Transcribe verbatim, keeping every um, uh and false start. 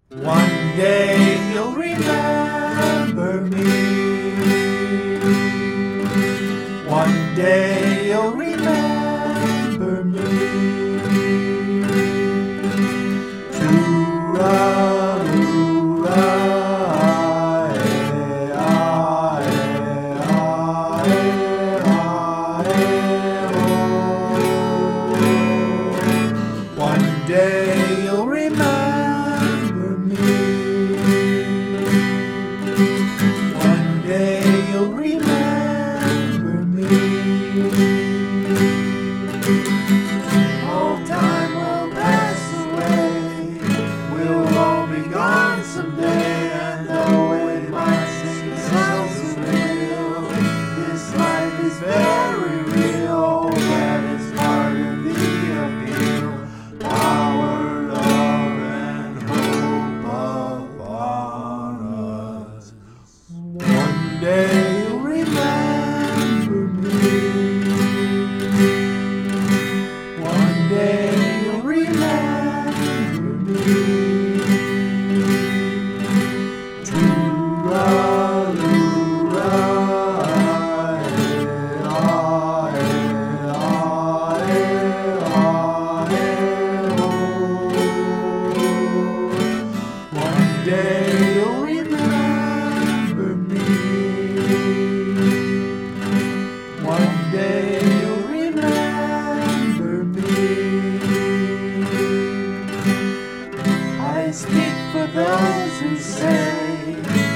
One day you'll remember me. One day you'll remember me. Tooraloo-ra, eh, ah, eh, ah, eh, ah, eh, oh. One day you'll remember me. One day you'll remember me. All time will pass away. We'll all be gone someday. And though it might seem so surreal, this life is very real. That is part of the appeal. Power, love, and hope upon us. One day you'll remember me. One day you'll remember me. Tooraloo-ra, eh, ah, eh, ah, eh, ah, eh, oh. One day you'll remember me. One day you'll remember me. I speak for those who say